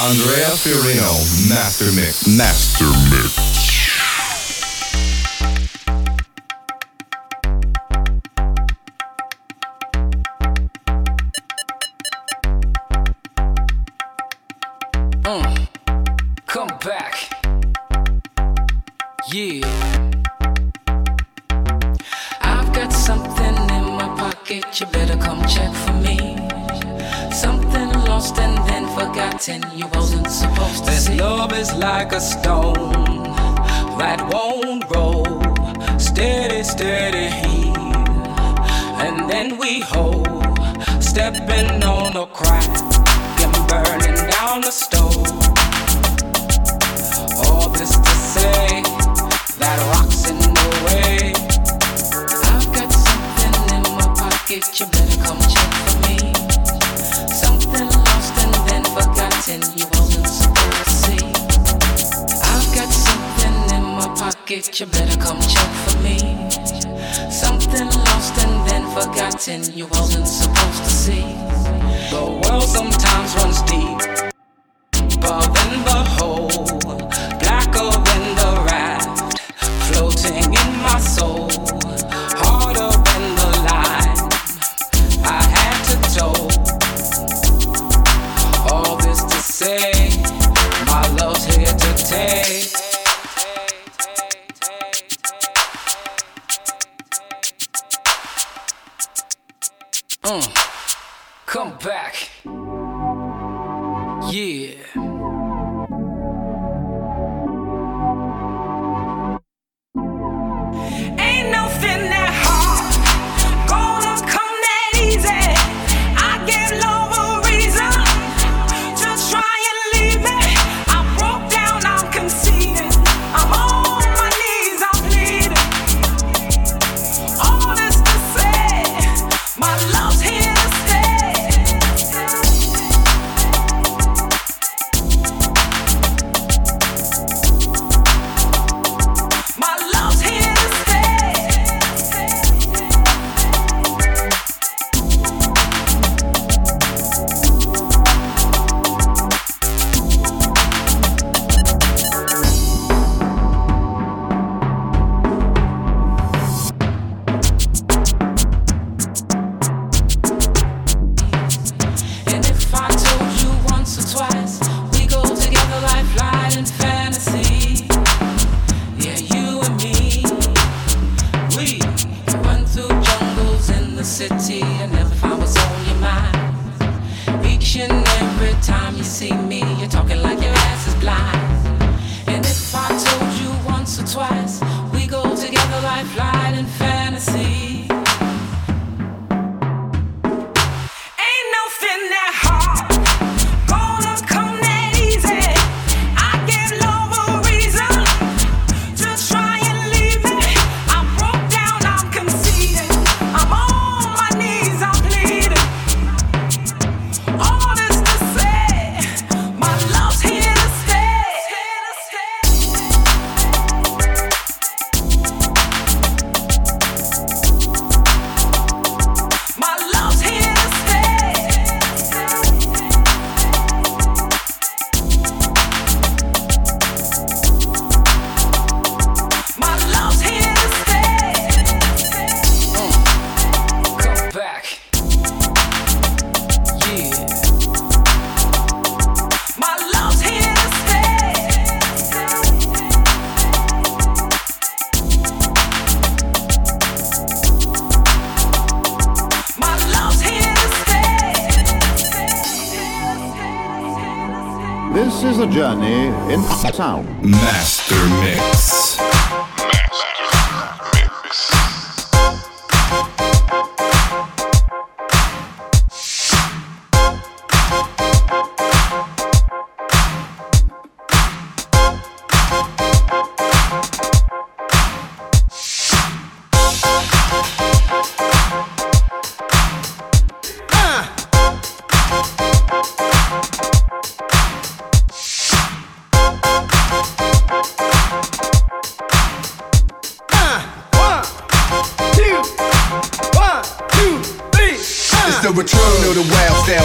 Andrea Fiorino, Master Mix. Master Mix. Come back. Yeah. I've got something in my pocket, you better come check for me. Something lost and then forgotten, you wasn't supposed to see. This love is like a stone that won't roll. Steady, steady heat. And then we hold, stepping on a crack and burning down the stove. All this to say that rocks in the way. I've got something in my pocket, you better come check for me. Something lost and then forgotten, you wasn't supposed to see. I've got something in my pocket, you better come check for me. Something lost and then forgotten, you wasn't supposed to see. The world sometimes runs deep, but then the hole, blacker than the raft, floating in my soul, harder than the line I had to tow. All this to say, my love's here to take. Come back. Yeah. Ain't nothing that hard gonna come that easy. I give love a reason to try and leave me. I broke down, I'm conceding. I'm on my knees, I'm pleading. All this to say, my love's here to stay. My love's here to stay. And if I told you once or twice, we go together like flight and fantasy. Yeah, you and me, we run through jungles in the city and never find what's on your mind. Each and every time you see me, you're talking like your ass is blind. And if I told you once or twice, we go together like flight and fantasy. Ain't nothing that hard gonna come that easy. I give love a reason to try and leave me. I broke down, I'm conceding. I'm on my knees, I'm pleading. All this to say, my love's here to stay. My love's here to stay. My love's here to stay. Come back. Yeah. My love's here to stay. My love's here to stay. This is a journey in sound. Master Mix. The return of the wild style fashion.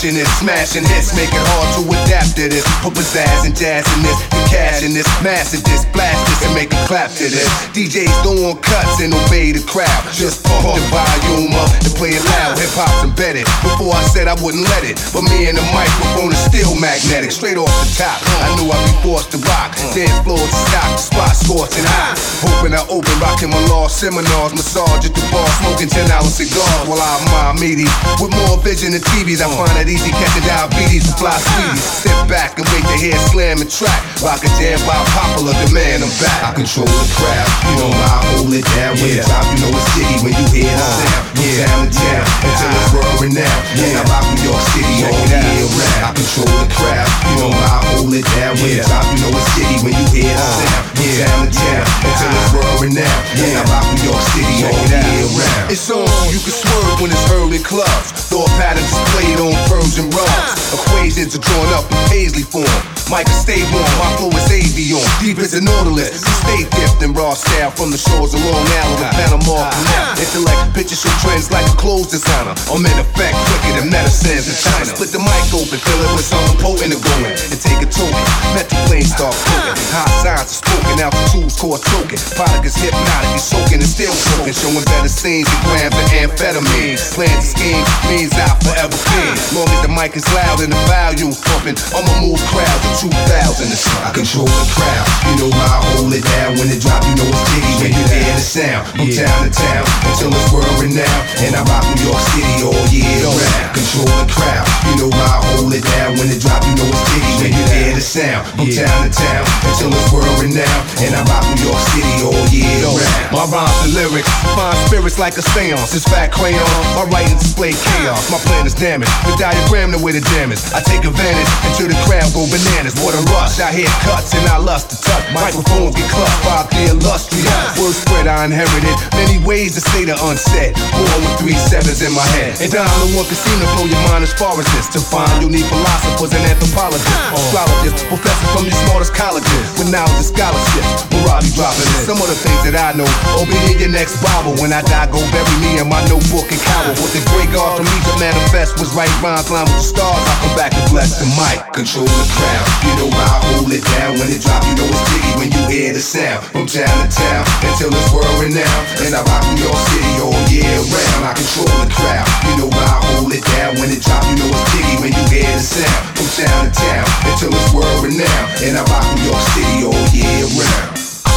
passion is smashing hits, make it hard to adapt to this. Put pizzazz and jazz in this, the cash in this, massive this, blast this and make a clap to this. DJs don't want cuts and obey the crowd, just pump the volume up and play it loud. Hip hop's embedded. Before I said I wouldn't let it, but me and the microphone is still magnetic. Straight off the top, I knew I'd be forced to rock. Dance floor to stop, the spot scorching hot. Hoping I open, rocking my law seminars, massage at the bar, smoking $10 cigars while I admire meaties. With more vision than TVs, I find it easy catching diabetes with fly sweeties. Sit back and wait to hear slam and track. Rock a jam by popular demand, I'm back. I control the crowd, you know I hold it down. When it's out, you know it's jiggy when you hear the sound. From town to town, until it's world renowned. And I rock New York City all year round. I control the crowd, you know I hold it down. When it's out, you know it's jiggy when you hear the sound. From town to town, until it's world renowned. And I rock New York City all year round. It's on, you can swerve when it's heard in clubs. Thought patterns displayed on Persian rugs. Equations are drawn up in Paisley form. Mic can stay warm, my flow is avion. Deep as a Nautilus, stay dipped in raw style. From the shores of Long Island to Panama Canal. Intellect, pictures show trends like a clothes designer. I'm in effect quicker than medicines in China. Split the mic open, fill it with something potent and going. And take a token, let the plane start floating. High signs are spoken, altitudes caught choking. Product is hypnotic, you soaking and still soaking. Showing better scenes than grams of amphetamine. Plans to scheme, means out forever clean. Long as the mic is loud and the volume pumping, I'ma move crowds of 2,000 and something. I control the crowd, you know I hold it down. When it drop, you know it's jiggy when you hear the sound. From town to town, until it's world renowned. And I rock New York City all year round. Control the crowd, you know I hold it down. When it drop, you know it's jiggy when you hear the sound. From town to town, until it's world renowned. And I rock New York City all year round. My rhymes and lyrics find spirits like a seance. It's fat crayon, my writing display chaos. My plan is damaged, the diagram the way the damage. I take advantage until the crowd go bananas. What a rush, I hear cuts and I lust to touch. Microphones get clutched by the illustrious. Word spread I inherited, many ways to say the unsaid. Born with 3 sevens in my head. And I don't want to seem to blow your mind as far as this. To find unique philosophers and anthropologists, astrologists, professors from the smartest colleges with knowledge and scholarships. Where I be dropping in some of the things that I know. Oh, be in your next Bible. When I die, go bury me in my notebook and cower. What the great God from Egypt manifest was right rhymes, line with the stars. I come back and bless the mic. Control the crowd, you know I hold it down. When it drop, you know it's jiggy when you hear the sound. From town to town, until it's world renowned. And I rock New York City all year round. I control the crowd, you know I hold it down. When it drop, you know it's jiggy when you hear the sound. From town to town, until it's world renowned. And I rock New York City all year round.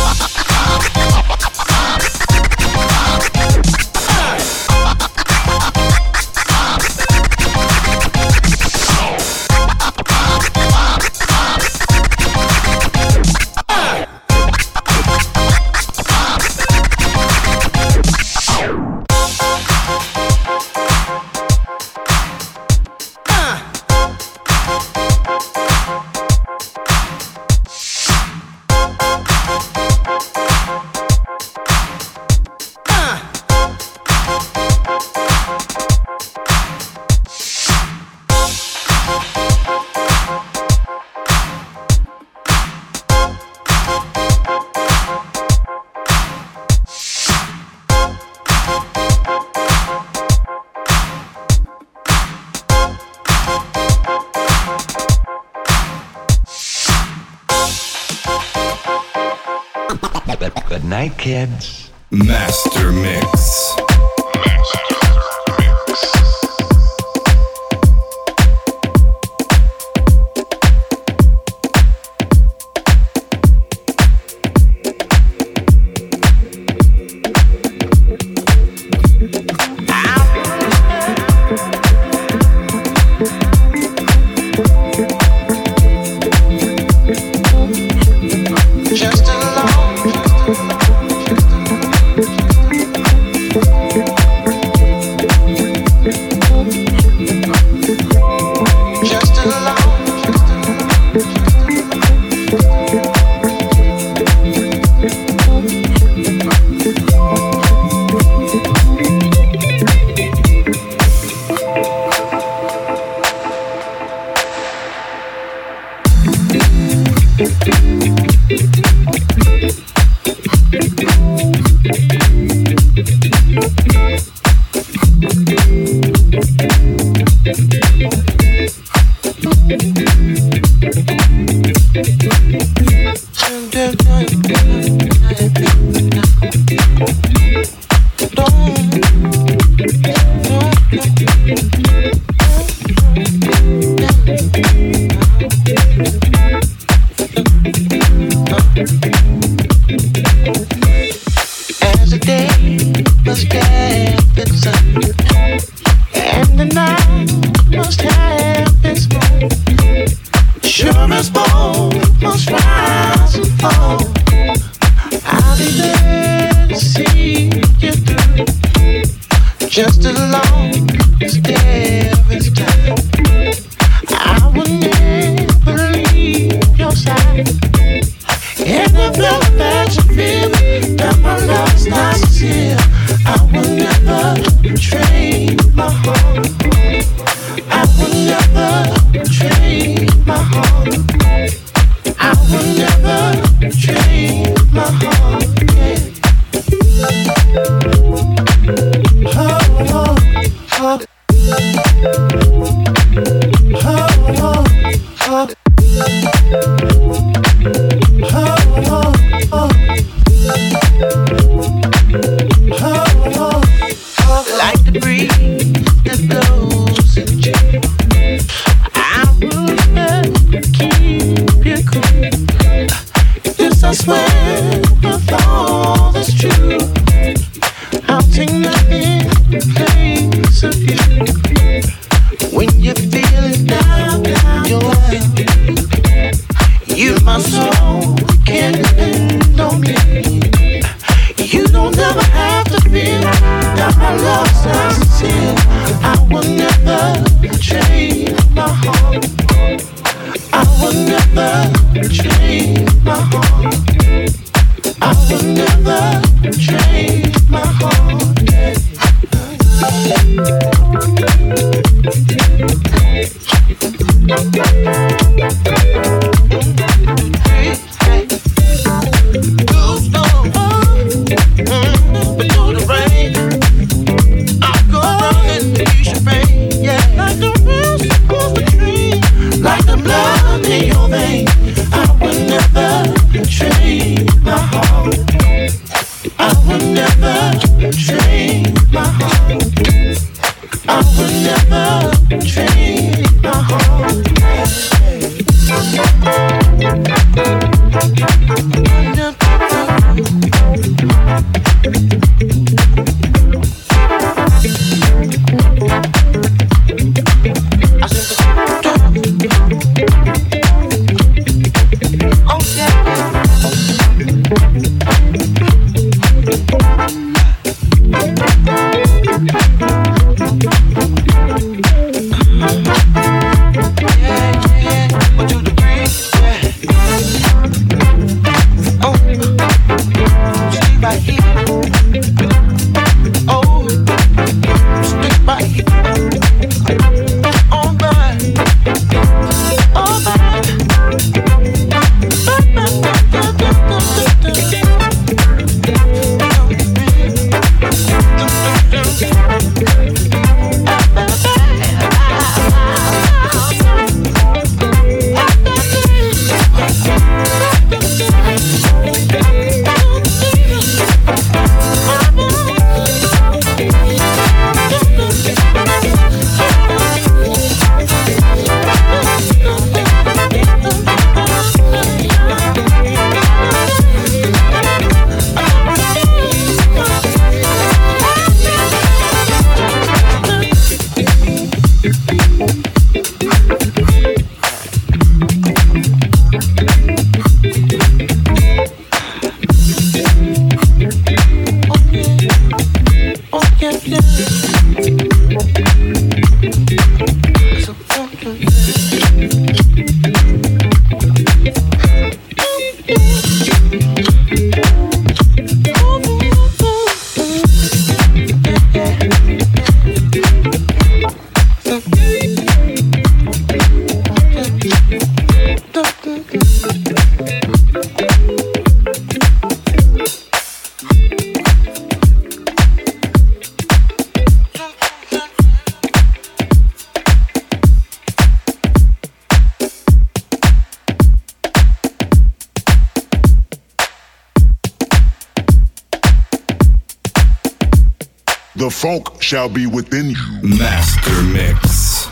Good night, kids. Master Mix. I would never The funk shall be within you. Master Mix.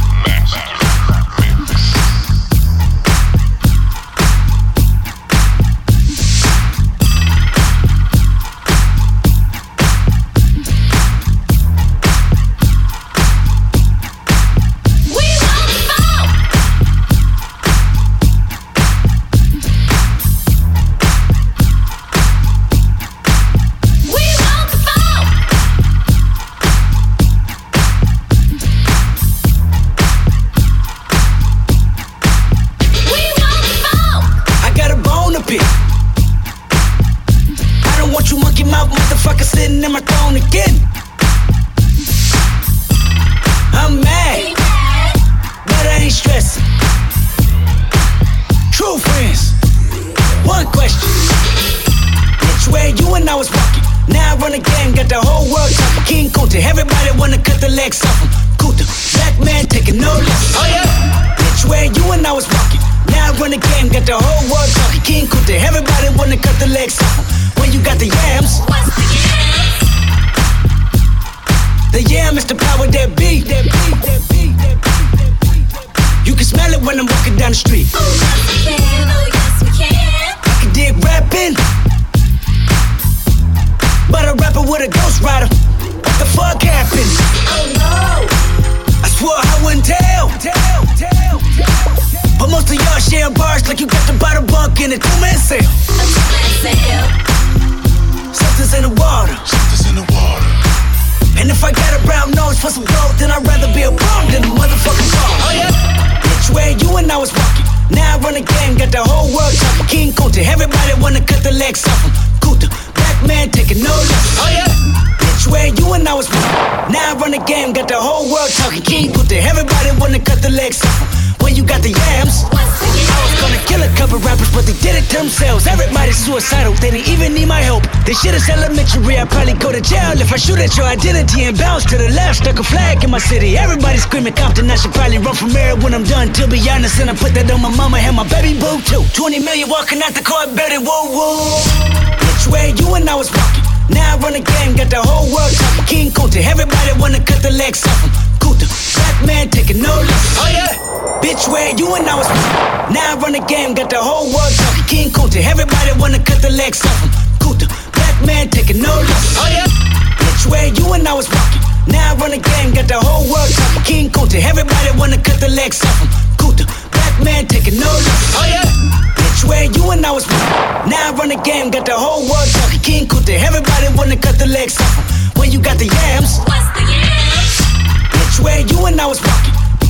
Suicidal, they didn't even need my help. This shit is elementary, I'd probably go to jail if I shoot at your identity and bounce to the left. Stuck a flag in my city, everybody screaming Compton. I should probably run from here when I'm done. To be honest, and I put that on my mama and my baby boo too. 20 million walking out the car, better whoa whoa. Which way you and I was walking? Now I run the game, got the whole world talking. King Kunta, everybody wanna cut the legs off him. Kunta, black man taking no losses. Oh yeah. Bitch, where you and I was walking? Now I run the game, got the whole world talking. King Kunta, everybody wanna cut the legs off him. Kunta, black man taking no losses. Oh yeah. Bitch, where you and I was walking? Now I run the game, got the whole world talking. King Kunta, everybody wanna cut the legs off him. Kunta, black man taking no losses. Oh yeah. Bitch, where you and I was walking? Now I run the game, got the whole world talking. King Kunta, everybody wanna cut the legs off him. When you got the yams, what's the yams? Bitch, where you and I was walking?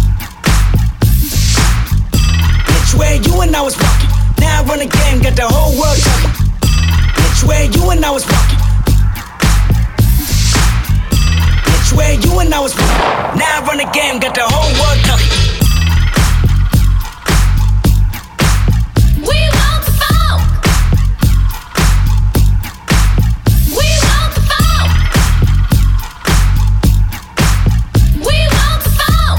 Where you and I was walking. Now I run the game, got the whole world talking. Bitch, where you and I was walking. Bitch, where you and I was walking. Now I run the game, got the whole world talking. We want the funk. We want the funk. We want the funk.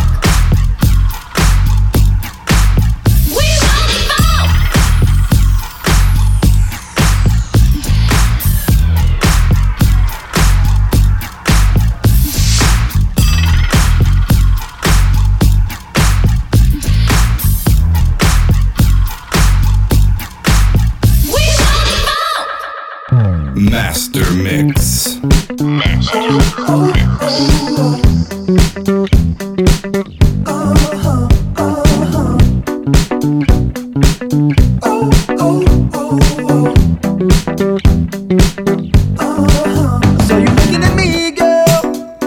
Master Mix. So you're looking at me, girl.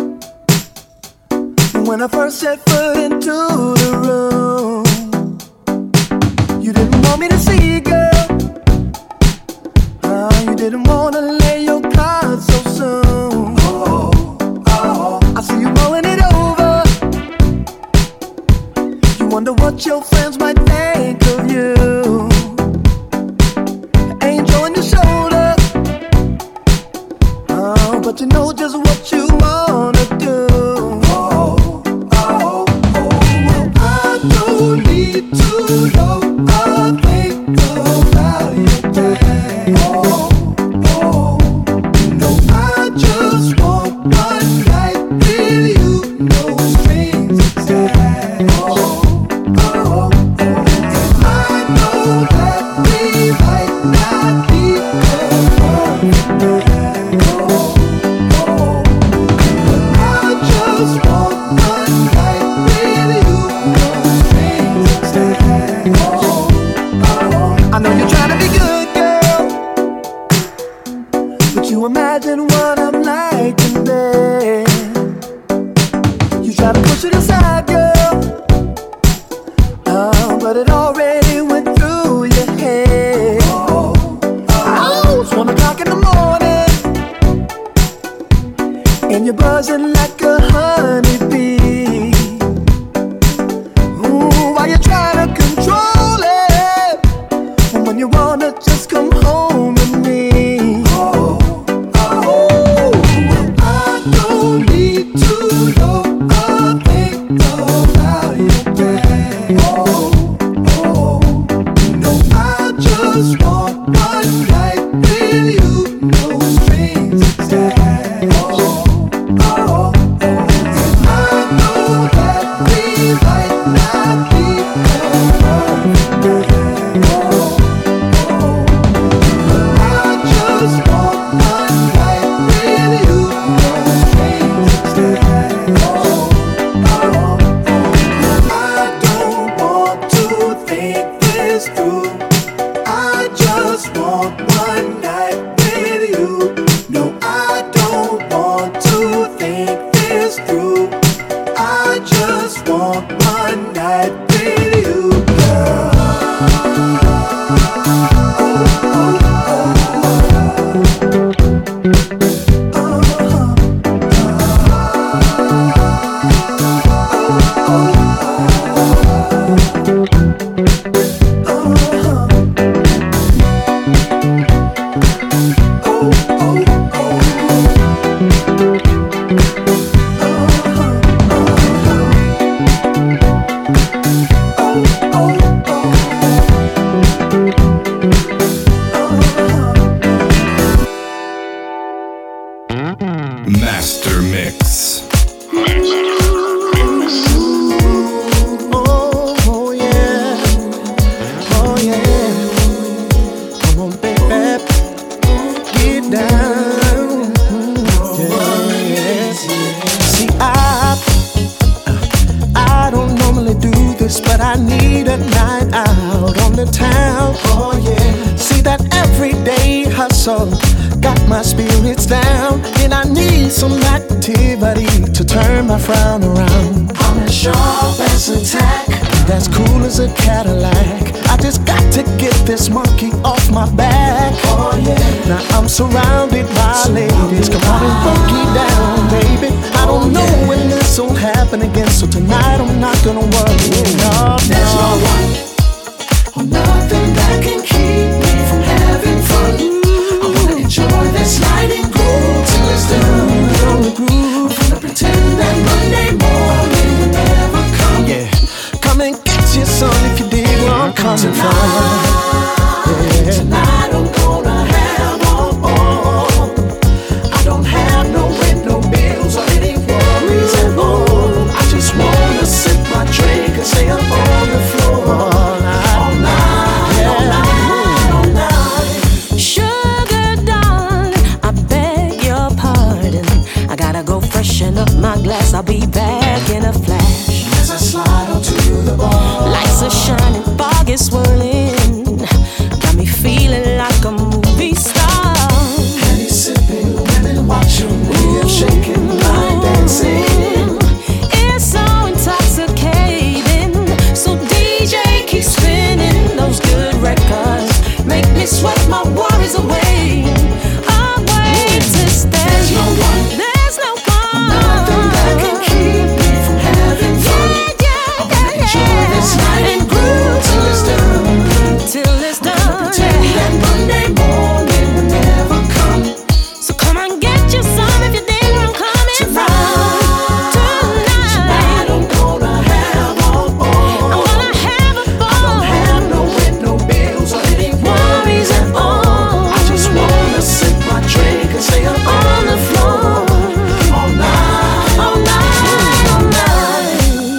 When I first set foot into the room, you didn't want me to see, girl. You didn't wanna lay your cards so soon. I see you mulling it over. You wonder what your friends might think of you. Angel on your shoulder. But you know just what you wanna do. I don't need to know a thing about your day. No, I just want one buzzing like a honeybee. Ooh, why you trying to control it when you wanna just come home with me? Oh, oh, I don't need to know a thing about you, babe. Oh, oh, no, I just want one night with you, no strings attached. Oh, oh, oh, and I know that we might not be perfect. Oh, oh, but I just want one night with you, no strings attached. Oh, oh, oh, I don't want to think this through. I just want one night with you. No, I don't want to think this through. I just want one night with you, girl. Master Mix. Oh yeah, oh yeah. Come on, baby, get down. Yeah. See, I don't normally do this, but I need a night out on the town. Oh yeah. See that everyday hustle got my spirits down, and I need some activity to turn my frown around. I'm as sharp as a tack, that's cool as a Cadillac. I just got to get this monkey off my back. Oh yeah. Now I'm surrounded by ladies. Come on and funky down, baby. I don't know when this will happen again, so tonight I'm not gonna worry. No, there's no one or nothing that can keep me from having fun. Enjoy this night and groove till it's done. I'm gonna pretend that Monday morning will never come. Yeah, come and get your son if you dig where I'm coming from. Yeah. Tonight I'm gonna have all. I don't have no rent, no bills, or any worries at all. I just wanna sip my drink and stay up on the floor all night, all night, yeah. All night, all night. Sugar darling, I beg your pardon. I gotta go freshen up my glass. I'll be back in a flash. As I slide onto the bar, Lights are shining, fog is swirling. Got me feeling like a movie star. Henny sipping, women watching me, shaking, line dancing. It's so intoxicating. So DJ, keep spinning those good records. Make me sweat my worries away. Away to stay. There's no one, There's no one. nothing that can keep me from having fun. I wanna enjoy this night and groove till it's done. Till it's done. Pretend that Monday morning will never come. So come on, get you some if you think where I'm coming from. Tonight I'm gonna have all. I'm gonna have a I don't ball. have no rent, no bills, or any worries at all. I just wanna sip my drink and stay up on the floor all night, All night, all night.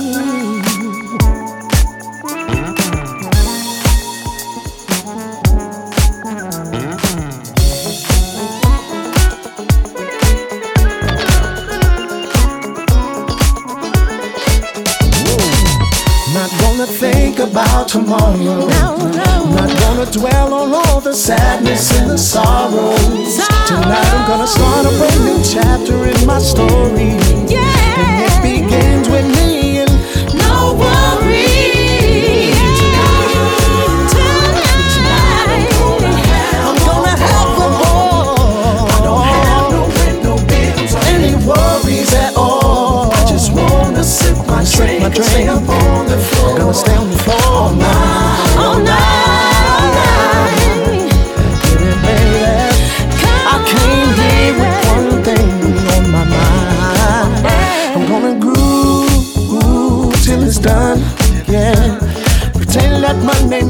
Not gonna think about tomorrow. No, no. Not gonna dwell on all the sadness and the sorrows. Tonight I'm gonna start a brand new chapter in my story. Yeah. And it begins with me and No worries. Tonight. I'm gonna have a ball. I don't have no rent, no bills, or any worries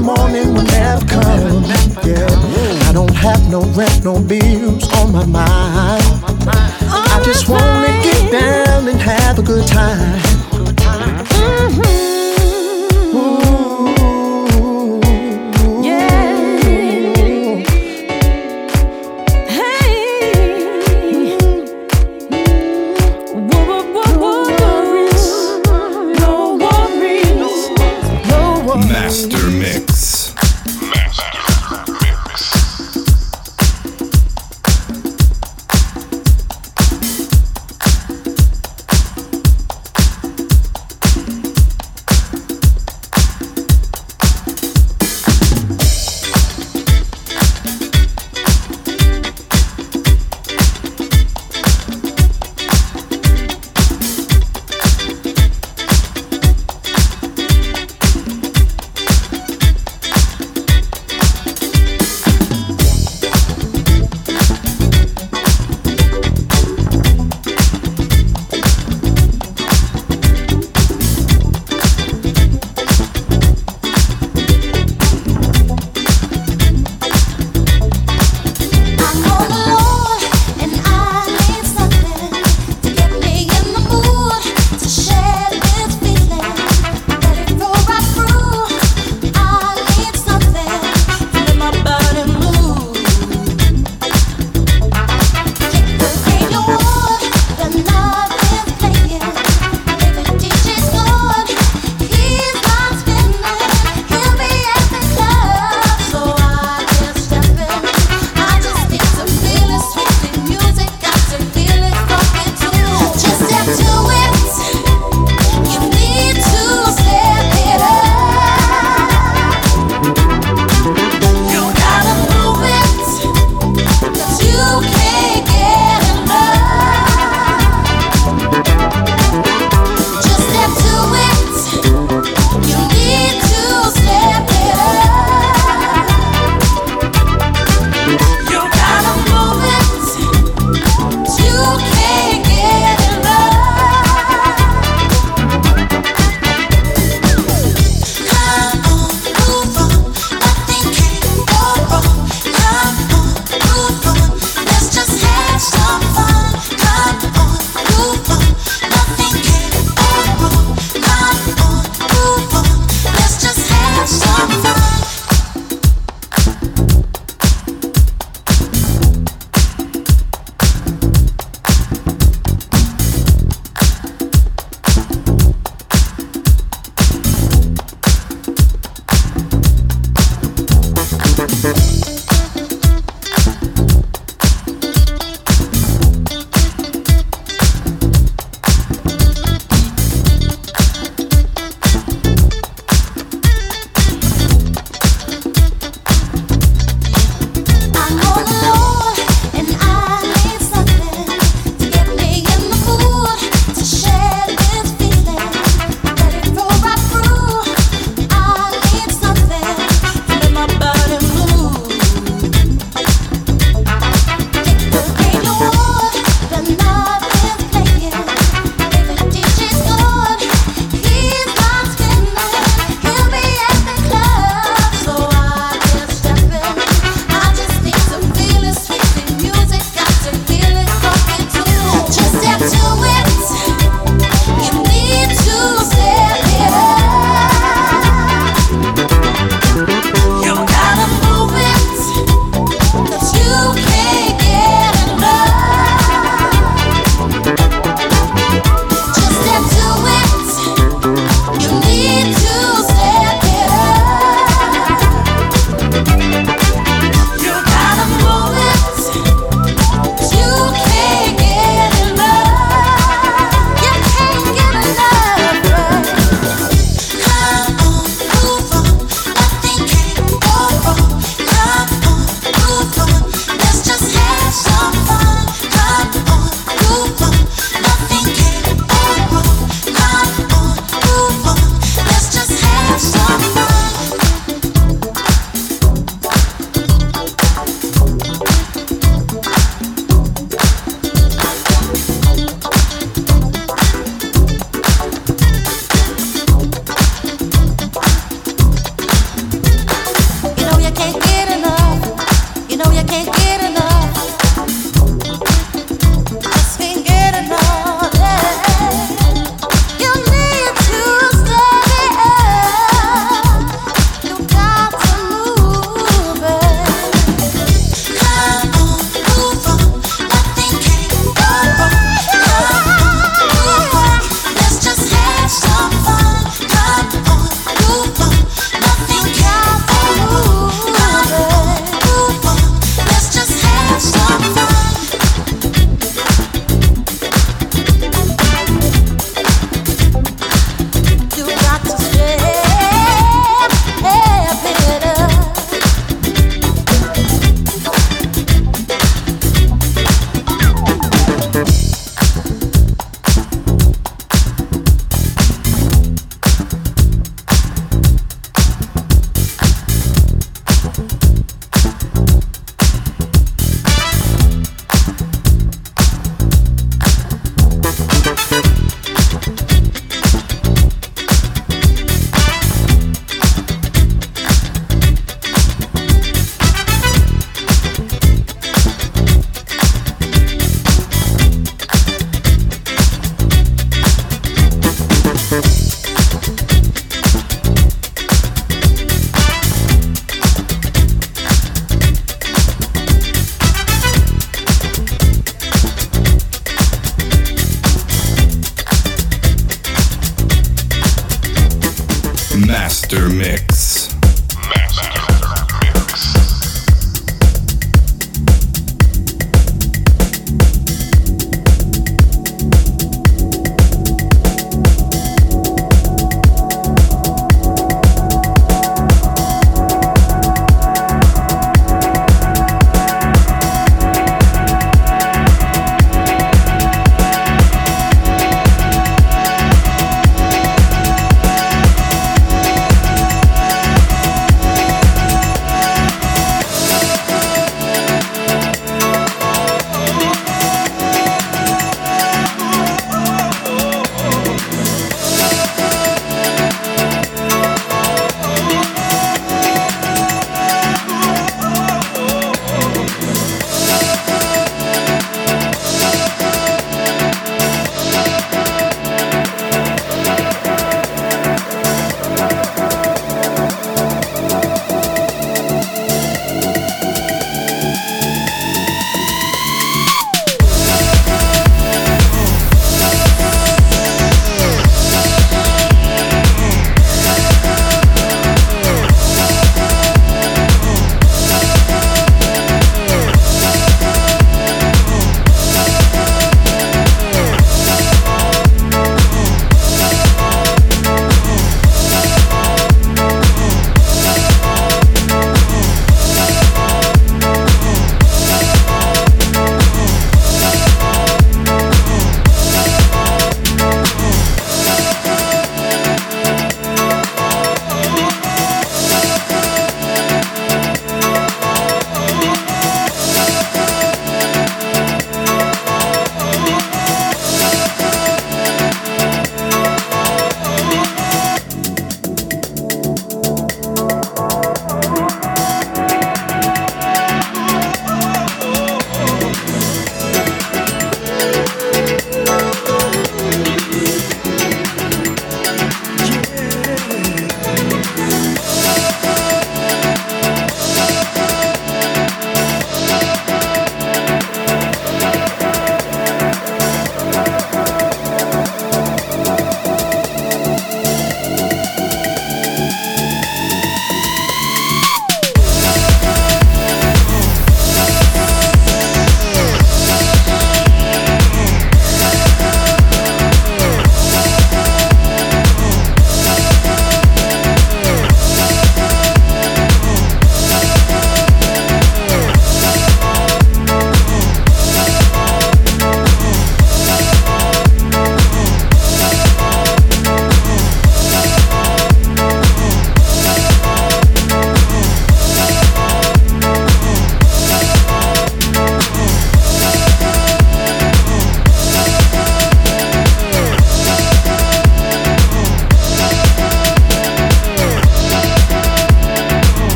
morning will never come. Yeah, I don't have no rent, no bills on my mind. I just wanna get down and have a good time. Master Mix. Let my body move.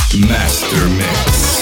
Master Mix.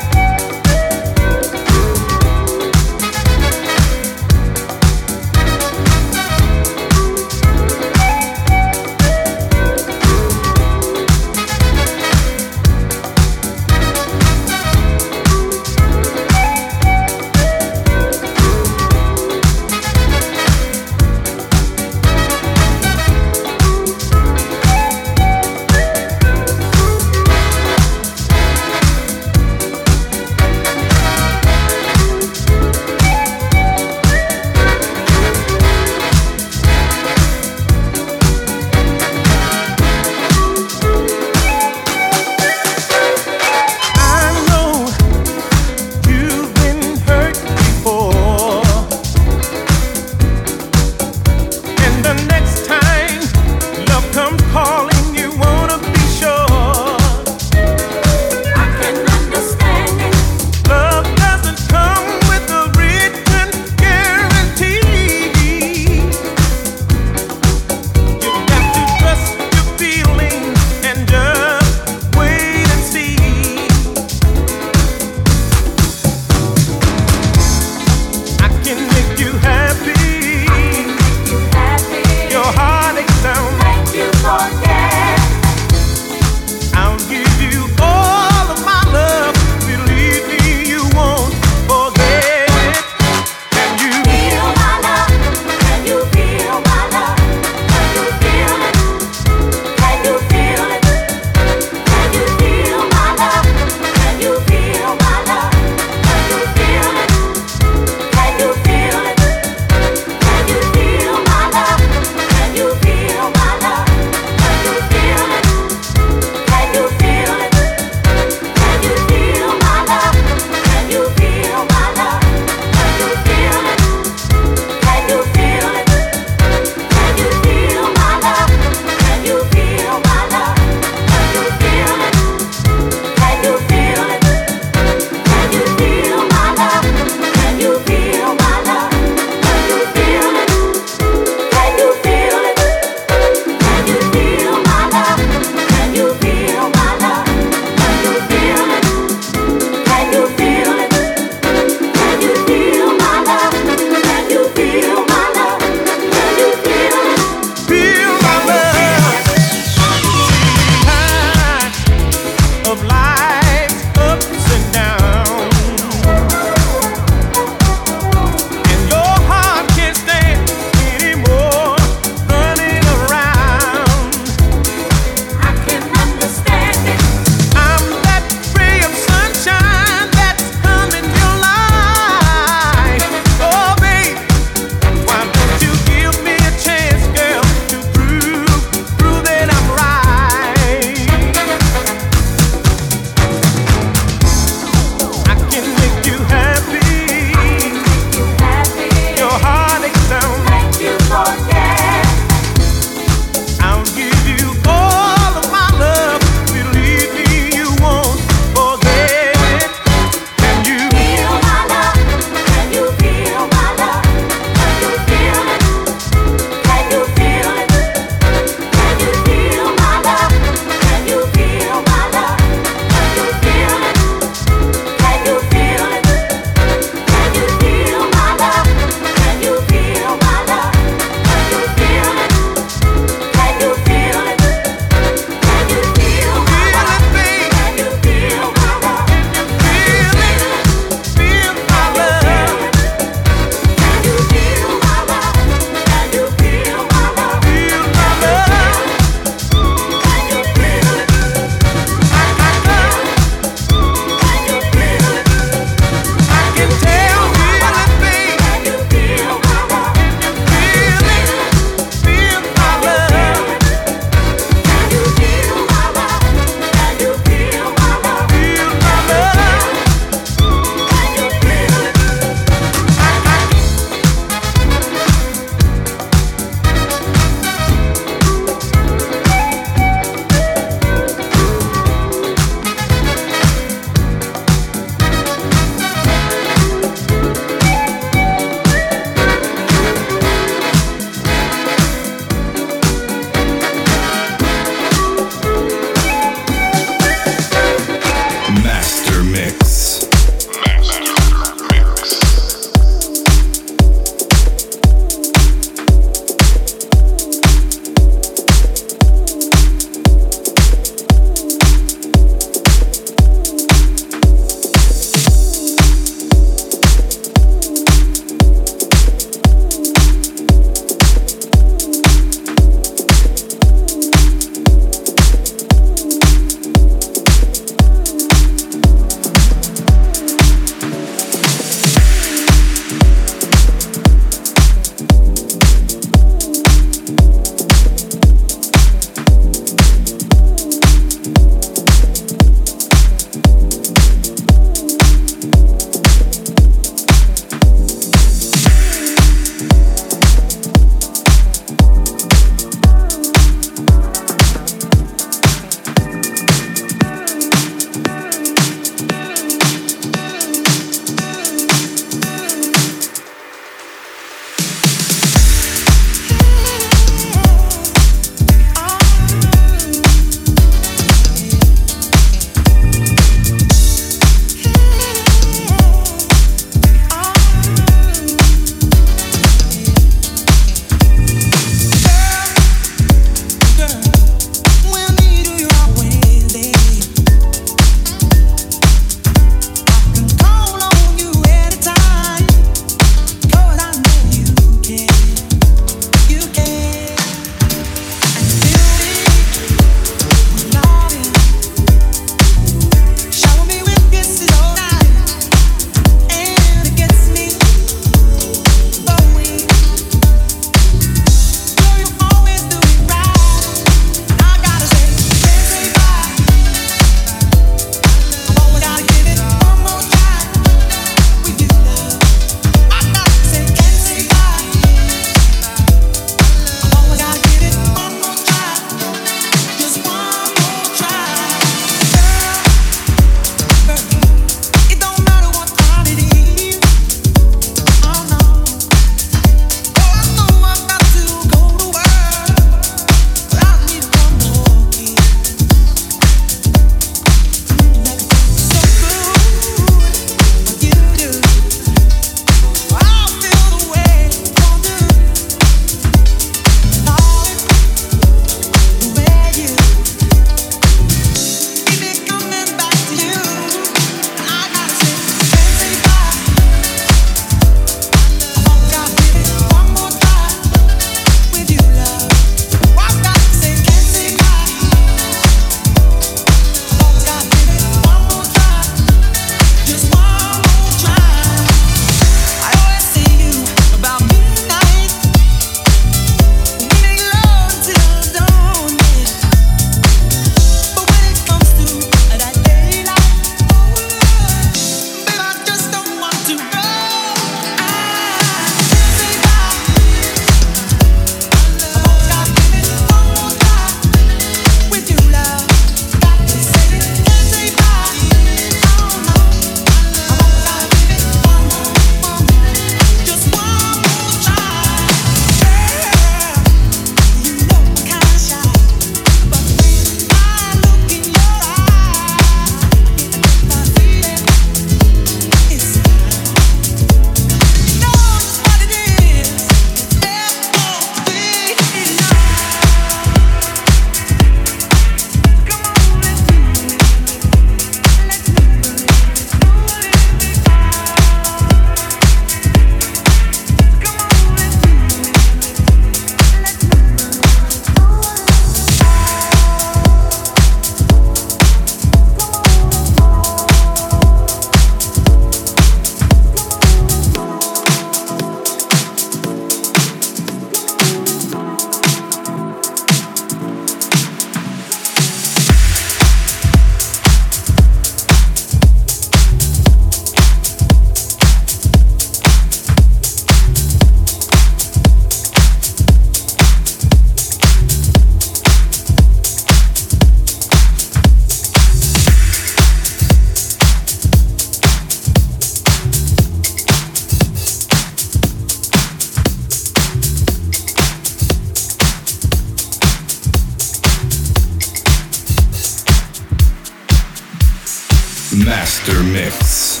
Master Mix.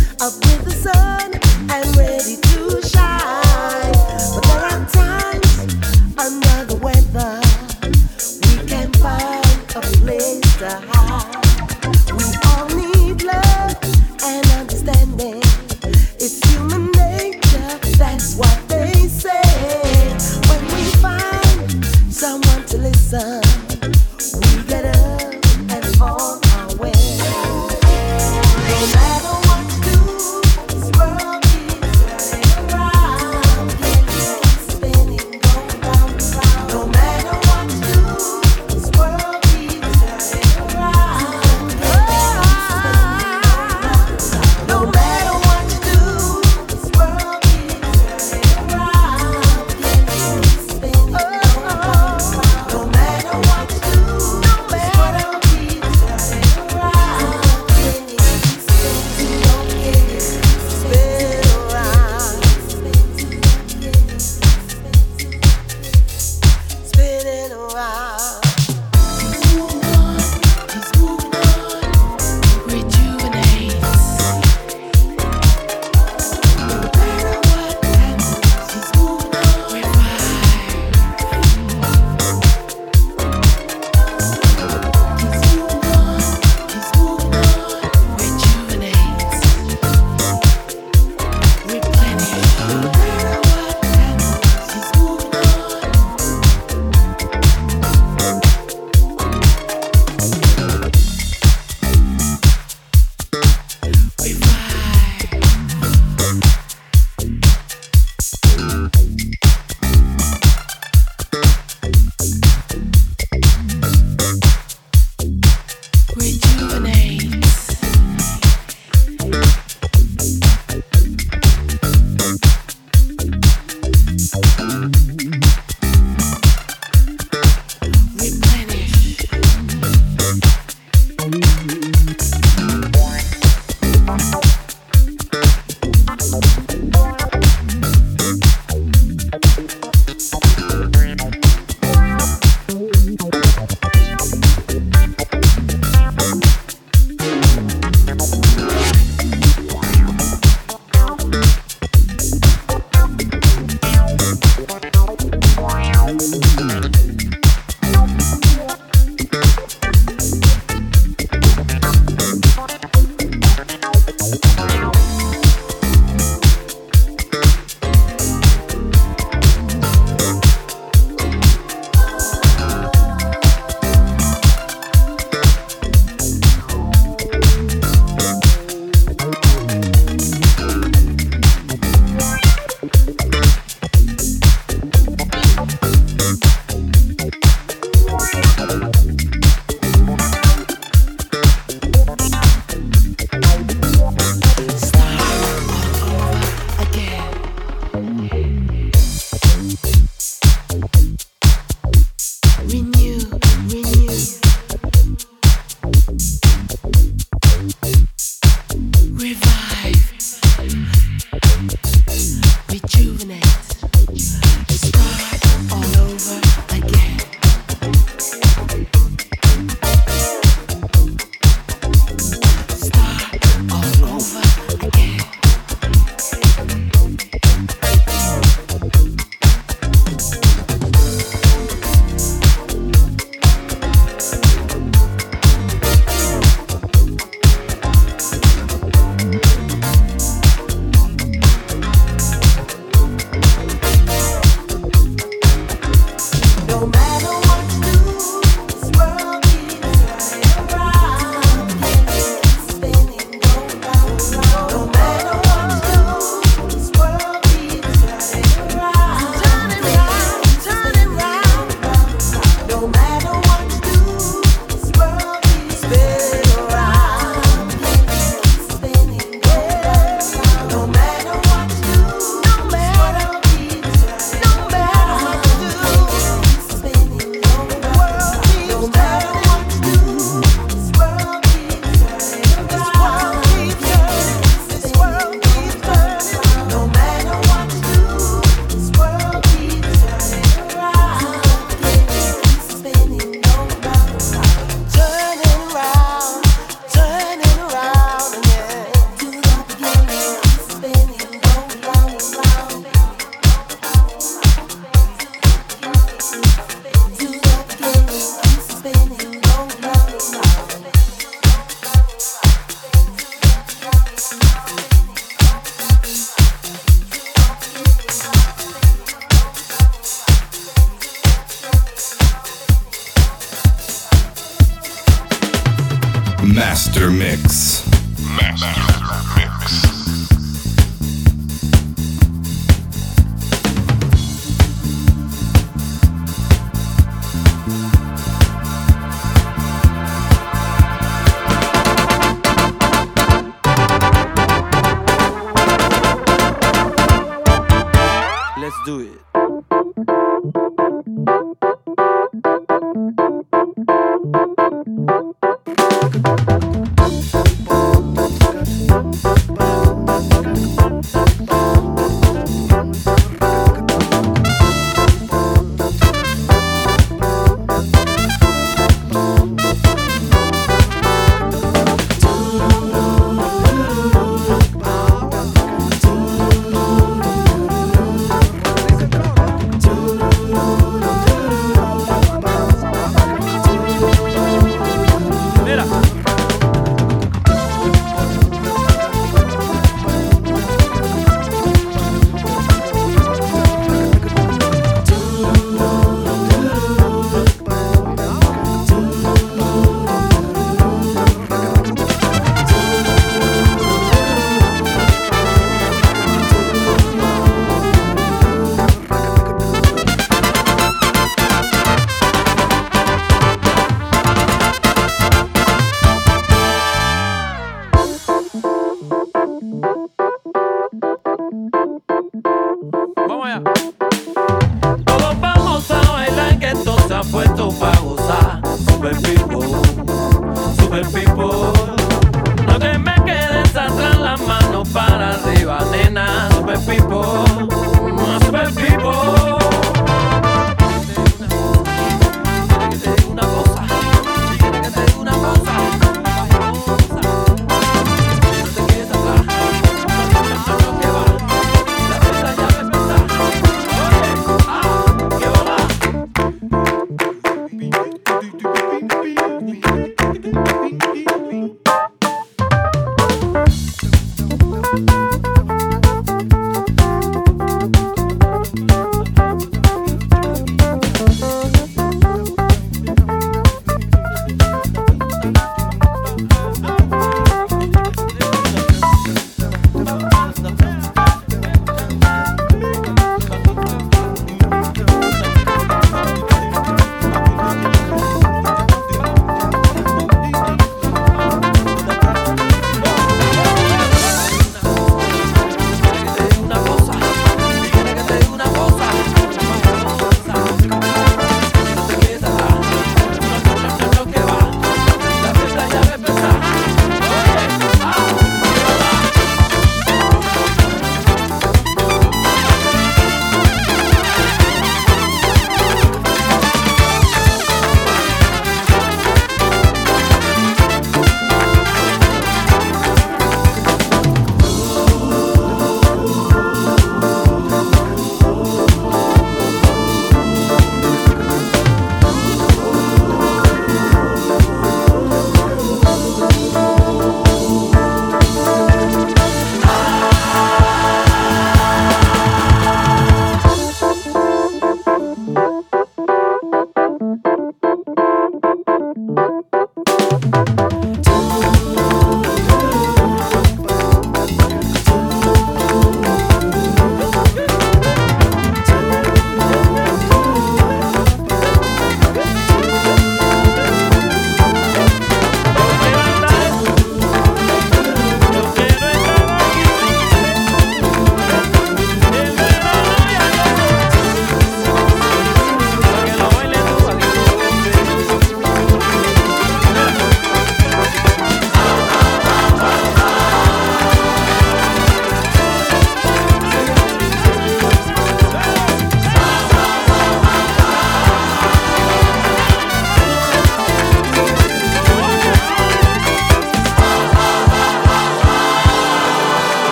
Up with the sun and ready to shine. But there are times Master Mix. Master.